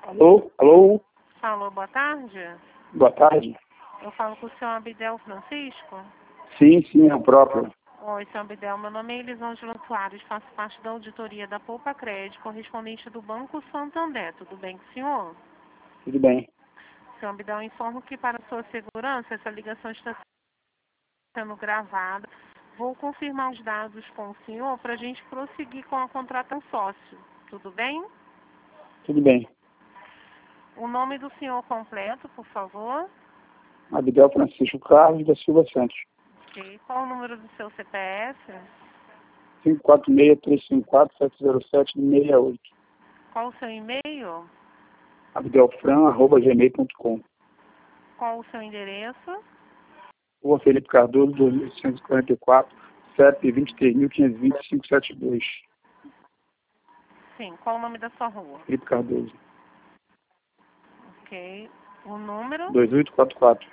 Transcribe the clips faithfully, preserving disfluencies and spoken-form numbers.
Alô? Alô? Alô, boa tarde. Boa tarde. Eu falo com o senhor Abdel Francisco. Sim, sim, é o próprio. Oi, senhor Abdel. Meu nome é Elisângela Soares, faço parte da auditoria da Poupa Crédito, correspondente do Banco Santander. Tudo bem com o senhor? Tudo bem. Senhor Abdel, informo que para sua segurança essa ligação está sendo gravada. Vou confirmar os dados com o senhor para a gente prosseguir com a contratação sócio. Tudo bem? Tudo bem. O nome do senhor completo, por favor. Abdel Francisco Carlos da Silva Santos. Ok. Qual o número do seu C P F? cinco quatro seis, três cinco quatro, sete zero sete, seis oito. Qual o seu e-mail? abdelfran arroba gmail ponto com. Qual o seu endereço? Rua Felipe Cardoso, dois mil cento e quarenta e quatro, C E P vinte e três mil quinhentos e vinte, quinhentos e setenta e dois. Sim. Qual o nome da sua rua? Felipe Cardoso. Ok. O número? dois oito quatro quatro.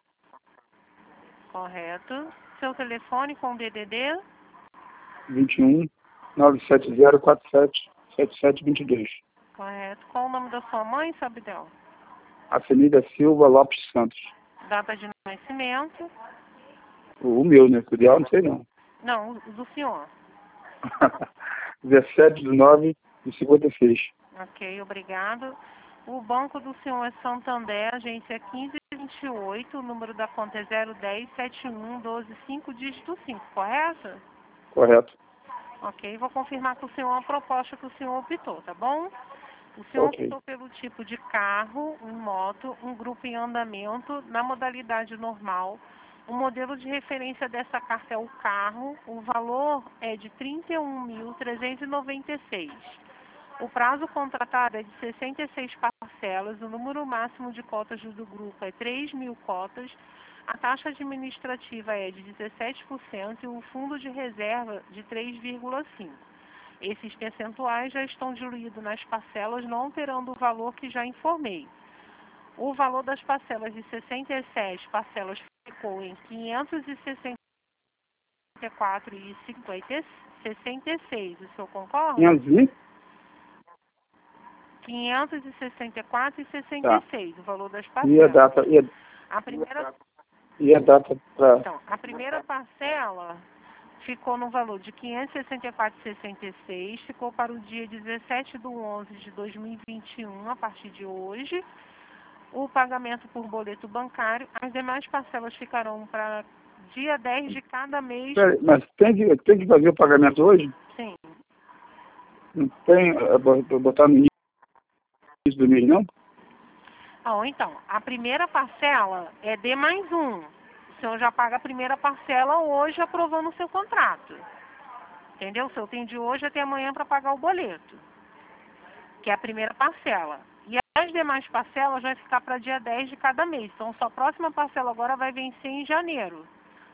Correto. Seu telefone com D D D? vinte e um, nove sete zero, quatro sete, sete sete dois dois. Correto. Qual o nome da sua mãe, seu Abdel? Avenida Silva Lopes Santos. Data de nascimento? O meu, né? O ideal não sei não. Não, o do senhor. dezessete de nove de cinquenta e seis. Ok, obrigado. O banco do senhor é Santander, agência quinze vinte e oito, o número da conta é zero dez, setenta e um, doze, cinco, dígito cinco, correto? Correto. Ok, vou confirmar com o senhor a proposta que o senhor optou, tá bom? O senhor Ok. optou pelo tipo de carro, um moto, um grupo em andamento, na modalidade normal. O modelo de referência dessa carta é o carro, o valor é de trinta e um mil, trezentos e noventa e seis. O prazo contratado é de sessenta e seis parcelas, o número máximo de cotas do grupo é três mil cotas, a taxa administrativa é de dezessete por cento e o fundo de reserva de três vírgula cinco por cento. Esses percentuais já estão diluídos nas parcelas, não alterando o valor que já informei. O valor das parcelas de sessenta e sete parcelas ficou em quinhentos e sessenta e quatro reais e sessenta e seis centavos. O senhor concorda? quinhentos? quinhentos e sessenta e quatro reais e sessenta e seis centavos, o valor das E a parcelas. data, e a, A primeira, e a data para... então, a primeira parcela ficou no valor de quinhentos e sessenta e quatro reais e sessenta e seis centavos, ficou para o dia dezessete de onze de dois mil e vinte e um, a partir de hoje. O pagamento por boleto bancário, as demais parcelas ficarão para dia dez de cada mês. Peraí, mas tem que, tem que fazer o pagamento hoje? Sim. Não tem, é, bo- botar no início do mês, não? Ah, então, a primeira parcela é D mais um. O senhor já paga a primeira parcela hoje aprovando o seu contrato. Entendeu? O senhor tem de hoje até amanhã para pagar o boleto, que é a primeira parcela. E as demais parcelas vai ficar para dia dez de cada mês. Então, sua próxima parcela agora vai vencer em janeiro.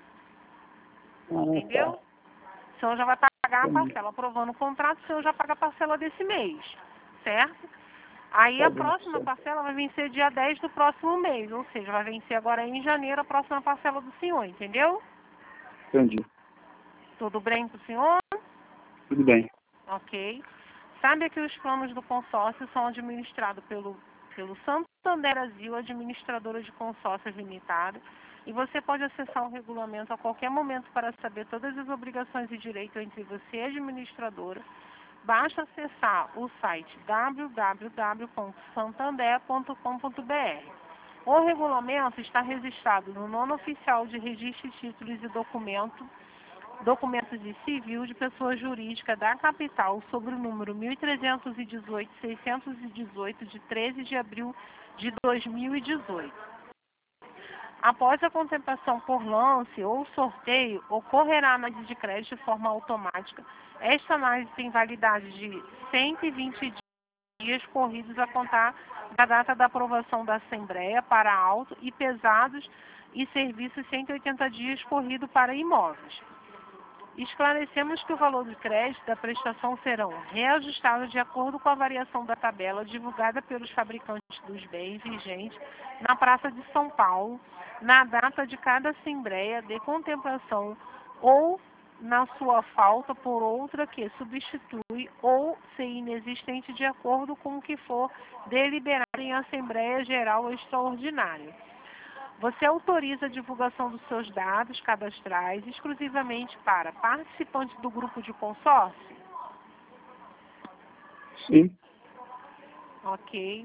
Ah, Entendeu? tá. O senhor já vai pagar a Entendi. parcela. Aprovando o contrato, o senhor já paga a parcela desse mês. Certo? Aí Tá a bem, próxima certo. parcela vai vencer dia dez do próximo mês. Ou seja, vai vencer agora em janeiro a próxima parcela do senhor. Entendeu? Entendi. Tudo bem com o senhor? Tudo bem. Ok. Sabe que os planos do consórcio são administrados pelo, pelo Santander Brasil, administradora de consórcios limitada, e você pode acessar o regulamento a qualquer momento para saber todas as obrigações e direitos entre você e a administradora. Basta acessar o site w w w ponto santander ponto com ponto b r. O regulamento está registrado no nono oficial de registro de títulos e documentos Documentos de civil de pessoa jurídica da capital sobre o número mil trezentos e dezoito, seiscentos e dezoito, de treze de abril de dois mil e dezoito. Após a contemplação por lance ou sorteio, ocorrerá a análise de crédito de forma automática. Esta análise tem validade de cento e vinte dias corridos a contar da data da aprovação da Assembleia para auto e pesados e serviços cento e oitenta dias corrido para imóveis. Esclarecemos que o valor do crédito da prestação serão reajustados de acordo com a variação da tabela divulgada pelos fabricantes dos bens vigentes na Praça de São Paulo, na data de cada assembleia de contemplação ou na sua falta por outra que substitui possui ou ser inexistente de acordo com o que for deliberado em Assembleia Geral Extraordinária. Você autoriza a divulgação dos seus dados cadastrais exclusivamente para participantes do grupo de consórcio? Sim. Ok.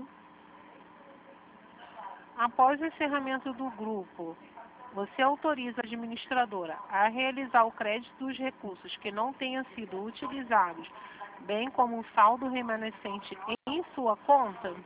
Após o encerramento do grupo, você autoriza a administradora a realizar o crédito dos recursos que não tenham sido utilizados, bem como o saldo remanescente em sua conta?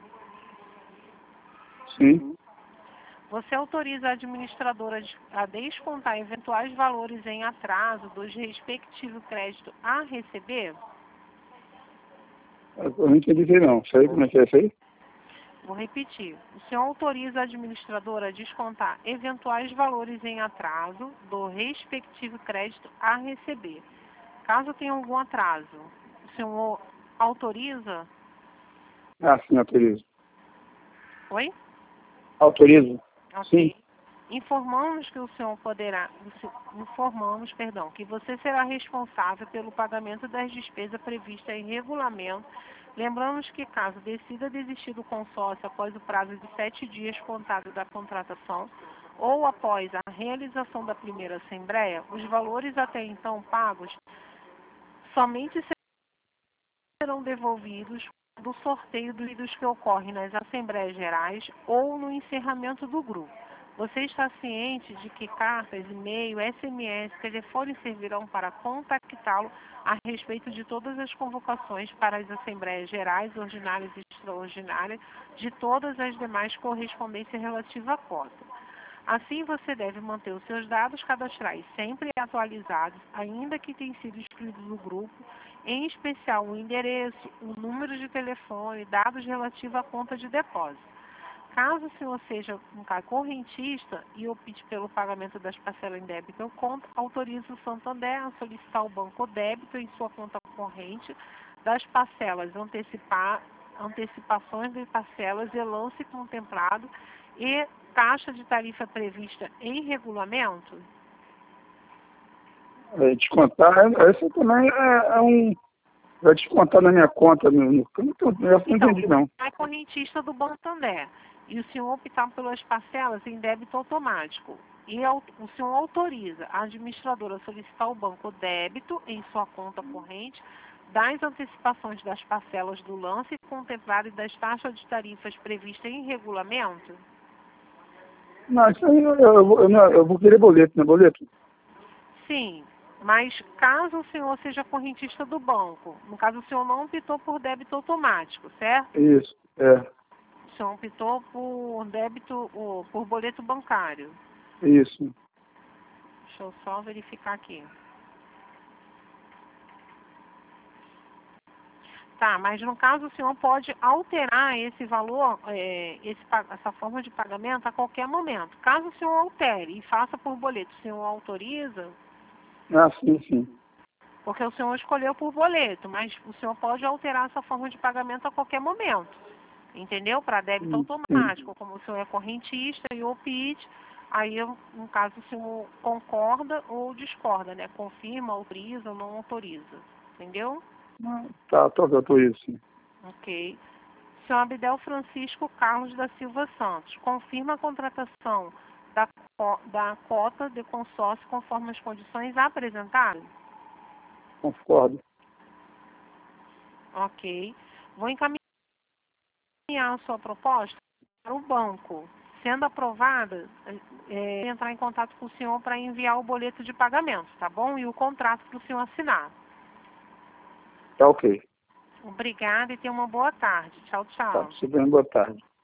Sim. Você autoriza a administradora a descontar eventuais valores em atraso dos respectivos créditos a receber? Eu não entendi isso aí, não. Isso aí, como é que é isso aí? Vou repetir. O senhor autoriza a administradora a descontar eventuais valores em atraso do respectivo crédito a receber. Caso tenha algum atraso, o senhor autoriza? Ah, sim, autorizo. Oi? Autorizo. Ok. Sim. Informamos que o senhor poderá, informamos, perdão, que você será responsável pelo pagamento das despesas previstas em regulamento. Lembramos que caso decida desistir do consórcio após o prazo de sete dias contado da contratação ou após a realização da primeira assembleia, os valores até então pagos somente serão devolvidos do sorteio dos que ocorrem nas assembleias gerais ou no encerramento do grupo. Você está ciente de que cartas, e-mail, S M S, telefone servirão para contactá-lo a respeito de todas as convocações para as assembleias gerais, ordinárias e extraordinárias, de todas as demais correspondências relativas à cota. Assim, você deve manter os seus dados cadastrais sempre atualizados, ainda que tenham sido excluídos do grupo, em especial o endereço, o número de telefone, dados relativos à conta de depósito. Caso o senhor seja um cara correntista e opte pelo pagamento das parcelas em débito ou conta, autorize o Santander a solicitar ao banco o débito em sua conta corrente das parcelas, antecipar, antecipações de parcelas e lance contemplado e taxa de tarifa prevista em regulamento? É, descontar, essa também é, é um... Vai descontar na minha conta no... no eu não, eu não entendi, não. É correntista do Banco Santander e o senhor optar pelas parcelas em débito automático e o senhor autoriza a administradora a solicitar ao banco o débito em sua conta corrente das antecipações das parcelas do lance contemplado e das taxas de tarifas previstas em regulamento? Não, isso aí eu, eu, eu, eu vou querer boleto, não é boleto? Sim, mas caso o senhor seja correntista do banco, no caso o senhor não optou por débito automático, certo? Isso, é. O senhor optou por débito, ou por boleto bancário. Isso. Deixa eu só verificar aqui. Tá, mas no caso o senhor pode alterar esse valor, é, esse, essa forma de pagamento a qualquer momento. Caso o senhor altere e faça por boleto, o senhor autoriza? Ah, sim, sim. Porque o senhor escolheu por boleto, mas o senhor pode alterar essa forma de pagamento a qualquer momento. Entendeu? Para débito Sim, automático, como o senhor é correntista e opte, aí, no caso, o senhor concorda ou discorda, né? Confirma, autoriza ou não autoriza. Entendeu? sim. Tá, tá, eu tô isso, sim. Ok. Senhor Abdel Francisco Carlos da Silva Santos, confirma a contratação da, da cota de consórcio conforme as condições apresentadas? Concordo. Ok. Vou encaminhar a sua proposta para o banco. Sendo aprovada, é, entrar em contato com o senhor para enviar o boleto de pagamento, tá bom? E o contrato para o senhor assinar. Tá ok. Obrigada e tenha uma boa tarde. Tchau, Tá, tchau. tudo bem, boa tarde.